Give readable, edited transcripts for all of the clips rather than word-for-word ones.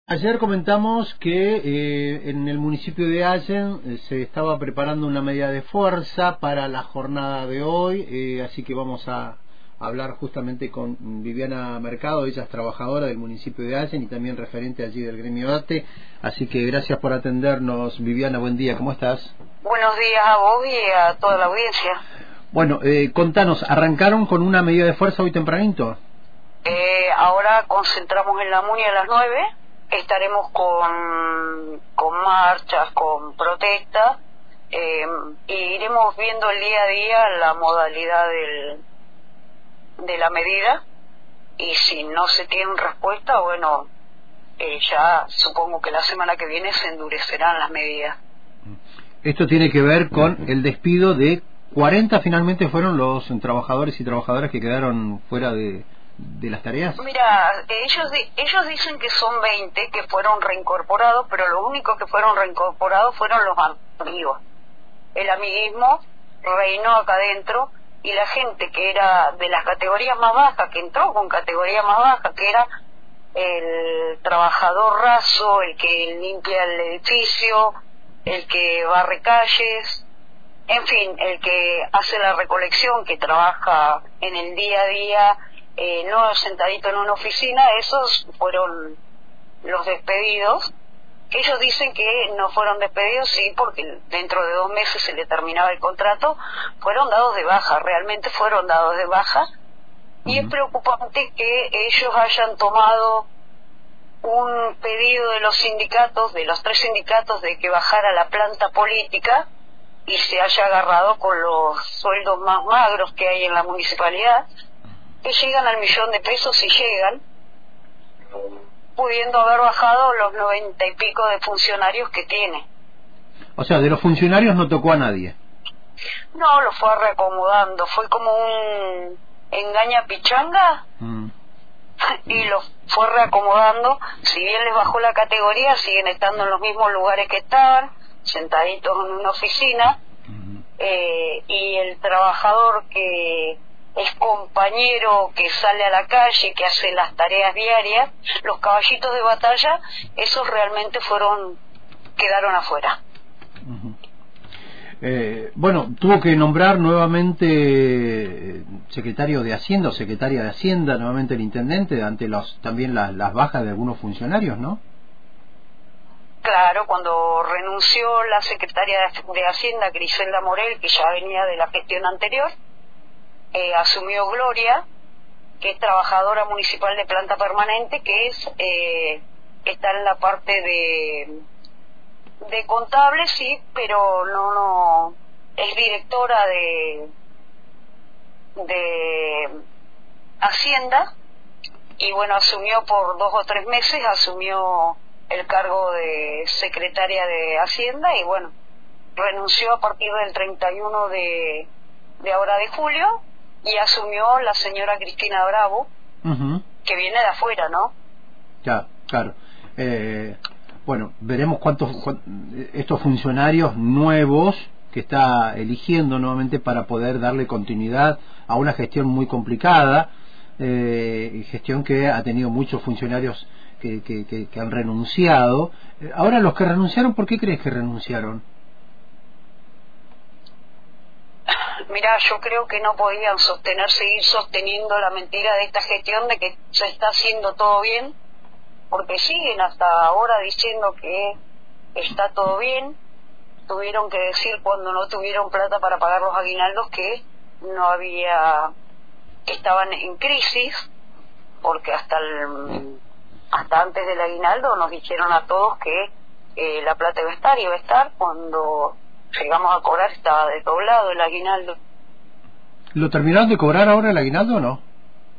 Ayer comentamos que en el municipio de Allen se estaba preparando una medida de fuerza para la jornada de hoy, así que vamos a hablar justamente con Viviana Mercado. Ella es trabajadora del municipio de Allen y también referente allí del gremio ATE, así que gracias por atendernos, Viviana. Buen día, ¿cómo estás? Buenos días a vos y a toda la audiencia. Bueno, contanos, ¿arrancaron con una medida de fuerza hoy tempranito? Ahora concentramos en la MUNI a las 9. Estaremos con marchas, con protestas, y iremos viendo el día a día la modalidad de la medida, y si no se tiene respuesta, bueno, ya supongo que la semana que viene se endurecerán las medidas. Esto tiene que ver con el despido de 40, finalmente fueron los trabajadores y trabajadoras que quedaron fuera de las tareas. Mira, ellos dicen que son 20 que fueron reincorporados, pero lo único que fueron reincorporados fueron los amigos. El amiguismo reinó acá adentro, y la gente que era de las categorías más bajas, que entró con categoría más baja, que era el trabajador raso, el que limpia el edificio, el que barre calles, en fin, el que hace la recolección, que trabaja en el día a día, no sentadito en una oficina, esos fueron los despedidos. Ellos dicen que no fueron despedidos, sí, porque dentro de 2 meses se le terminaba el contrato. Fueron dados de baja, realmente fueron dados de baja. Y es preocupante que ellos hayan tomado un pedido de los sindicatos, de los 3 sindicatos, de que bajara la planta política, y se haya agarrado con los sueldos más magros que hay en la municipalidad, que llegan al 1.000.000 de pesos, si llegan, pudiendo haber bajado los 90 y pico de funcionarios que tiene. O sea, de los funcionarios no tocó a nadie. No, lo fue reacomodando, fue como un engaña pichanga, y lo fue reacomodando. Si bien les bajó la categoría, siguen estando en los mismos lugares que estaban, sentaditos en una oficina, y el trabajador que es compañero, que sale a la calle, que hace las tareas diarias, los caballitos de batalla, esos realmente quedaron afuera. Bueno, tuvo que nombrar nuevamente secretario de Hacienda o secretaria de Hacienda, nuevamente el intendente, ante también las bajas de algunos funcionarios, ¿no? Claro, cuando renunció la secretaria de Hacienda, Griselda Morel, que ya venía de la gestión anterior, asumió Gloria, que es trabajadora municipal de planta permanente, que está en la parte de contable, sí, pero no es directora de Hacienda, y bueno, asumió por 2 o 3 meses, asumió el cargo de secretaria de Hacienda, y bueno, renunció a partir del 31 de ahora de julio, y asumió la señora Cristina Bravo, que viene de afuera, ¿no? Ya, claro. Bueno, veremos cuántos estos funcionarios nuevos que está eligiendo nuevamente para poder darle continuidad a una gestión muy complicada, gestión que ha tenido muchos funcionarios que han renunciado. Ahora, los que renunciaron, ¿por qué crees que renunciaron? Mira, yo creo que no podían seguir sosteniendo la mentira de esta gestión de que se está haciendo todo bien, porque siguen hasta ahora diciendo que está todo bien. Tuvieron que decir, cuando no tuvieron plata para pagar los aguinaldos, que que estaban en crisis, porque hasta antes del aguinaldo nos dijeron a todos que la plata iba a estar. Cuando llegamos a cobrar estaba desdoblado el aguinaldo. ¿Lo terminaron de cobrar ahora el aguinaldo o no?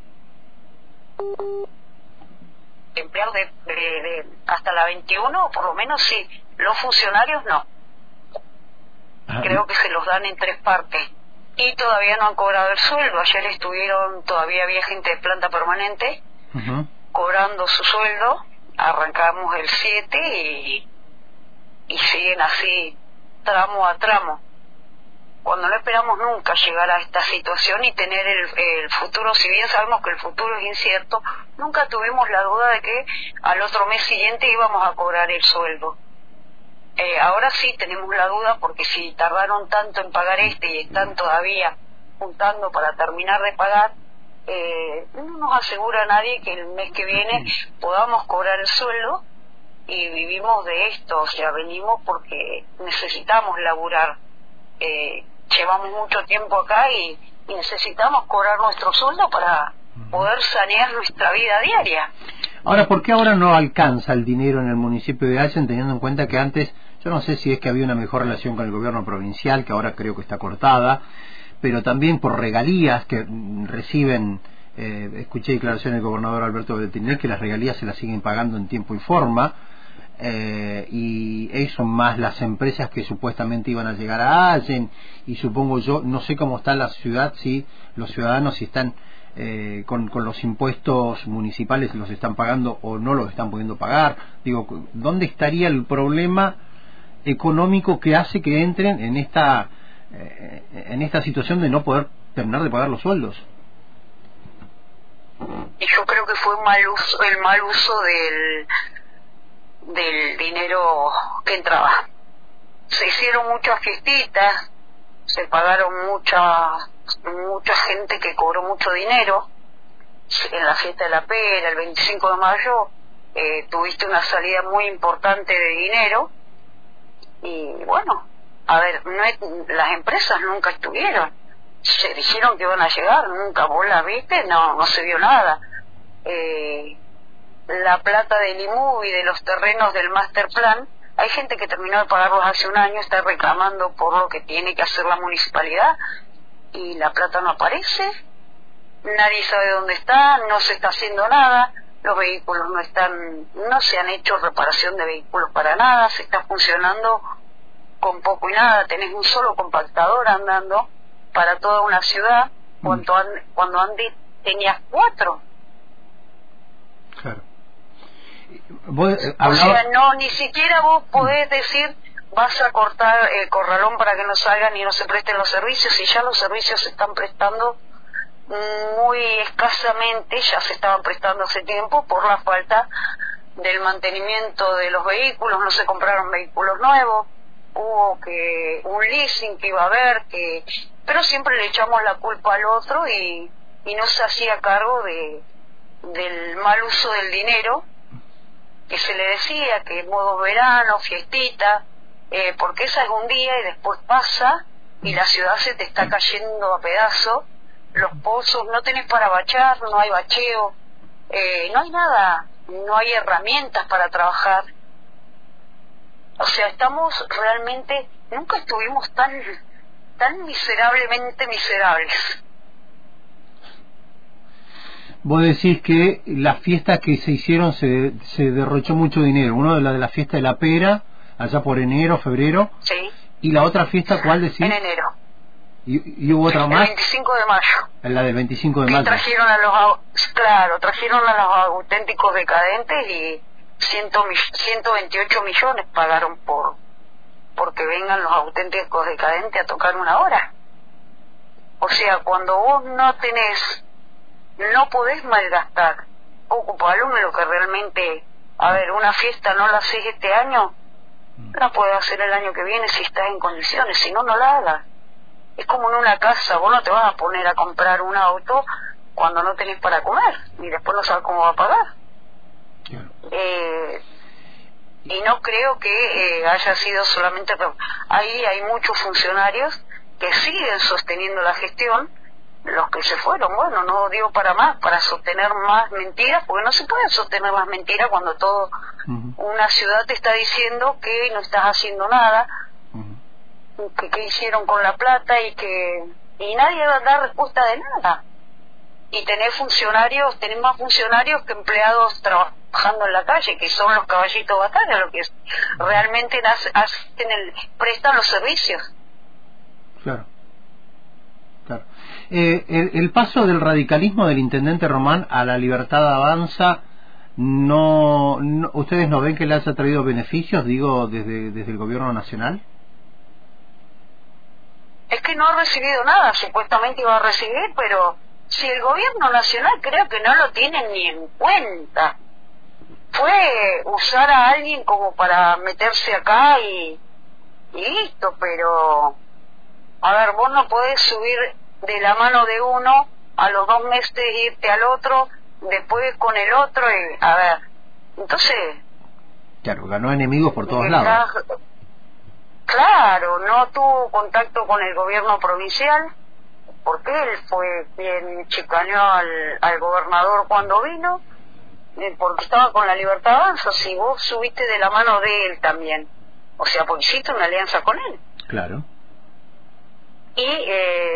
Empleados hasta la 21, por lo menos sí. Los funcionarios no. Creo que se los dan en 3 partes. Y todavía no han cobrado el sueldo. Ayer todavía había gente de planta permanente cobrando su sueldo. Arrancamos el 7 y siguen así, tramo a tramo. cuando no esperamos nunca llegar a esta situación y tener el futuro, si bien sabemos que el futuro es incierto, nunca tuvimos la duda de que al otro mes siguiente íbamos a cobrar el sueldo. Ahora sí tenemos la duda, porque si tardaron tanto en pagar y están todavía juntando para terminar de pagar, no nos asegura nadie que el mes que viene podamos cobrar el sueldo, y vivimos de esto, o sea, venimos porque necesitamos laburar. Llevamos mucho tiempo acá y necesitamos cobrar nuestro sueldo para poder sanear nuestra vida diaria. Ahora, ¿por qué ahora no alcanza el dinero en el municipio de Allen, teniendo en cuenta que antes, yo no sé si es que había una mejor relación con el gobierno provincial, que ahora creo que está cortada, pero también por regalías que reciben, escuché declaración del gobernador Alberto Betinel que las regalías se las siguen pagando en tiempo y forma, y eso más las empresas que supuestamente iban a llegar a Allen, y supongo yo, no sé cómo está la ciudad, si los ciudadanos si están con los impuestos municipales los están pagando o no los están pudiendo pagar. Digo, ¿dónde estaría el problema económico que hace que entren en esta situación de no poder terminar de pagar los sueldos? Y yo creo que fue el mal uso del dinero que entraba. Se hicieron muchas fiestitas, se pagaron mucha gente que cobró mucho dinero. En la fiesta de la pera, el 25 de mayo, tuviste una salida muy importante de dinero, y bueno, a ver, las empresas nunca estuvieron, se dijeron que iban a llegar, nunca vos la viste, no se vio nada. La plata del IMUB y de los terrenos del Master Plan, hay gente que terminó de pagarlos hace un año, está reclamando por lo que tiene que hacer la municipalidad, y la plata no aparece, nadie sabe dónde está, no se está haciendo nada, los vehículos no se han hecho reparación de vehículos para nada, se está funcionando con poco y nada, tenés un solo compactador andando para toda una ciudad, cuando antes tenías 4. Claro. O sea, ni siquiera vos podés decir vas a cortar el corralón para que no salgan y no se presten los servicios, y ya los servicios se están prestando muy escasamente, ya se estaban prestando hace tiempo por la falta del mantenimiento de los vehículos, no se compraron vehículos nuevos, hubo que un leasing que iba a haber, pero siempre le echamos la culpa al otro y no se hacía cargo del mal uso del dinero, que se le decía que modo verano, fiestita, porque esa es un día y después pasa y la ciudad se te está cayendo a pedazos, los pozos, no tenés para bachar, no hay bacheo, no hay nada, no hay herramientas para trabajar. O sea, estamos realmente, nunca estuvimos tan miserablemente miserables. Vos decís que las fiestas que se hicieron se derrochó mucho dinero. Uno de la fiesta de la pera, allá por enero, febrero. Sí. ¿Y la otra fiesta cuál decís? En enero. ¿Y hubo otra más? El 25 de mayo. La del 25 de mayo. Trajeron a los auténticos decadentes y 128 millones pagaron porque vengan los auténticos decadentes a tocar una hora. O sea, cuando vos no podés malgastar, ocupalo en lo que realmente, a ver, una fiesta no la haces este año, la puedes hacer el año que viene si estás en condiciones, si no, no la hagas. Es como en una casa, vos no te vas a poner a comprar un auto cuando no tenés para comer y después no sabes cómo va a pagar. Y no creo que haya sido solamente... Ahí hay muchos funcionarios que siguen sosteniendo la gestión, los que se fueron, bueno, no digo para sostener más mentiras, porque no se pueden sostener más mentiras cuando una ciudad te está diciendo que no estás haciendo nada, que hicieron con la plata y nadie va a dar respuesta de nada. Y tenés más funcionarios que empleados trabajando en la calle, que son los caballitos de batalla, los que realmente prestan los servicios. Claro. El paso del radicalismo del intendente Román a la Libertad Avanza, ¿ustedes no ven que le haya traído beneficios, digo, desde el gobierno nacional? Es que no ha recibido nada, supuestamente iba a recibir, pero si el gobierno nacional creo que no lo tienen ni en cuenta. Fue usar a alguien como para meterse acá y listo, pero a ver, vos no podés subir de la mano de uno, a los 2 meses irte al otro, después con el otro, y a ver, entonces... Claro, ganó enemigos por todos lados. Claro, no tuvo contacto con el gobierno provincial, porque él fue quien chicaneó al gobernador cuando vino, porque estaba con la Libertad Avanza. Si vos subiste de la mano de él también, o sea, porque hiciste una alianza con él. Claro. Y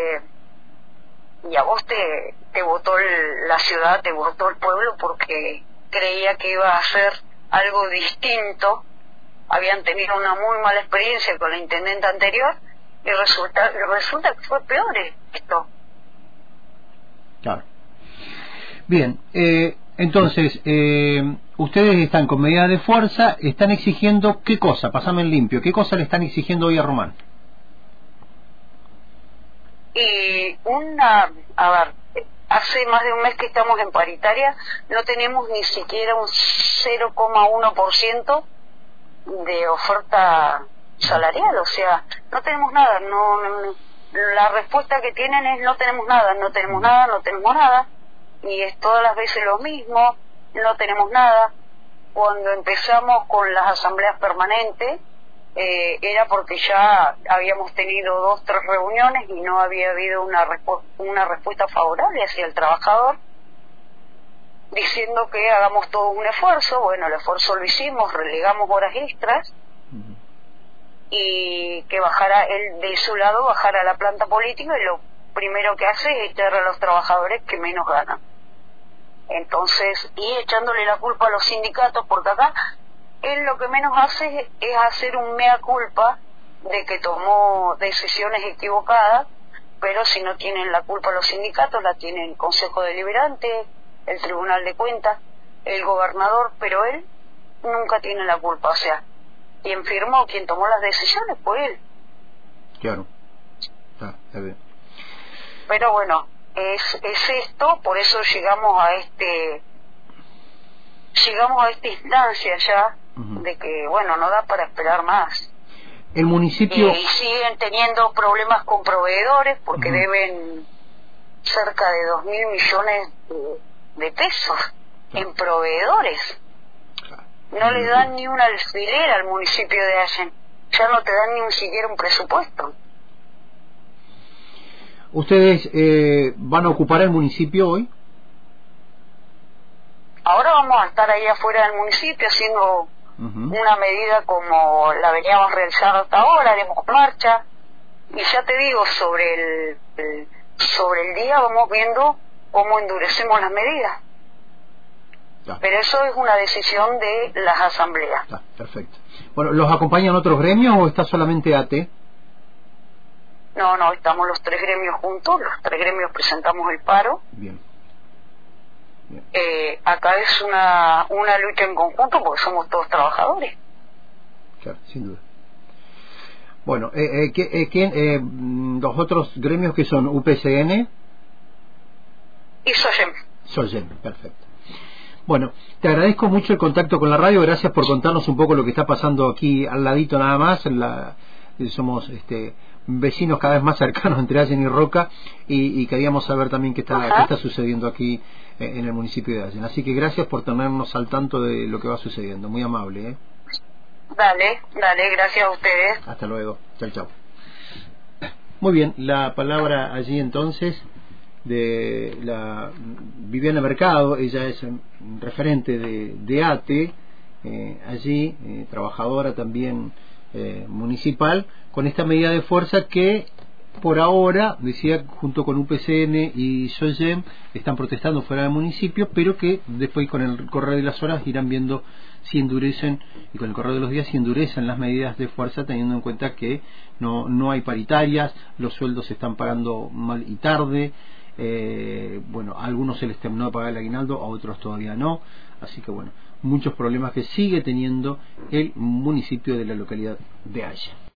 a vos te votó la ciudad, te votó el pueblo, porque creía que iba a hacer algo distinto. Habían tenido una muy mala experiencia con la intendente anterior y resulta que fue peor esto. Claro. Bien, entonces, ustedes están con medidas de fuerza, están exigiendo ¿qué cosa? Pasame en limpio, ¿qué cosa le están exigiendo hoy a Román? Y a ver, hace más de un mes que estamos en paritaria, no tenemos ni siquiera un 0,1% de oferta salarial, o sea, no tenemos nada, la respuesta que tienen es no tenemos nada, no tenemos nada, no tenemos nada, y es todas las veces lo mismo, no tenemos nada. Cuando empezamos con las asambleas permanentes, era porque ya habíamos tenido 2 o 3 reuniones y no había habido una respuesta favorable hacia el trabajador, diciendo que hagamos todo un esfuerzo. Bueno, el esfuerzo lo hicimos, relegamos horas extras, y que bajara él de su lado, bajara a la planta política, y lo primero que hace es echar a los trabajadores que menos ganan. Entonces, y echándole la culpa a los sindicatos, porque acá él lo que menos hace es hacer un mea culpa de que tomó decisiones equivocadas, pero si no tienen la culpa los sindicatos, la tiene el Consejo Deliberante, el Tribunal de Cuentas, el gobernador, pero él nunca tiene la culpa. O sea, quien firmó, quien tomó las decisiones fue él. Claro. Está bien. Pero bueno, es esto, por eso llegamos a esta instancia ya, de que bueno, no da para esperar más. El municipio... Y siguen teniendo problemas con proveedores, porque deben cerca de 2.000 millones de pesos en proveedores. No le dan ni un alfiler al municipio de Allen, ya no te dan ni siquiera un presupuesto. ¿Ustedes van a ocupar el municipio hoy? Ahora vamos a estar ahí afuera del municipio haciendo una medida como la veníamos realizando hasta ahora, haremos marcha, y ya te digo, sobre el día vamos viendo cómo endurecemos las medidas. Pero eso es una decisión de las asambleas. Perfecto. Bueno, ¿los acompañan otros gremios o está solamente AT? No, estamos los 3 gremios juntos, los 3 gremios presentamos el paro. Bien. Acá es una lucha en conjunto porque somos todos trabajadores. Claro, sin duda. Bueno, los otros gremios que son UPCN y SOYEM. SOYEM, perfecto. Bueno, te agradezco mucho el contacto con la radio, gracias por contarnos un poco lo que está pasando aquí al ladito nada más. Somos vecinos cada vez más cercanos entre Allen y Roca, y queríamos saber también qué está sucediendo aquí en el municipio de Allen. Así que gracias por tenernos al tanto de lo que va sucediendo, muy amable. Dale, gracias a ustedes. Hasta luego, chau. Muy bien, la palabra allí entonces de la Viviana Mercado. Ella es referente de ATE, allí trabajadora también municipal, con esta medida de fuerza que por ahora, decía, junto con UPCN y SOYEM están protestando fuera del municipio, pero que después con el correr de las horas irán viendo si endurecen, y con el correr de los días si endurecen las medidas de fuerza, teniendo en cuenta que no hay paritarias, los sueldos se están pagando mal y tarde. Bueno, a algunos se les terminó de pagar el aguinaldo, a otros todavía no, así que bueno, muchos problemas que sigue teniendo el municipio de la localidad de Allen.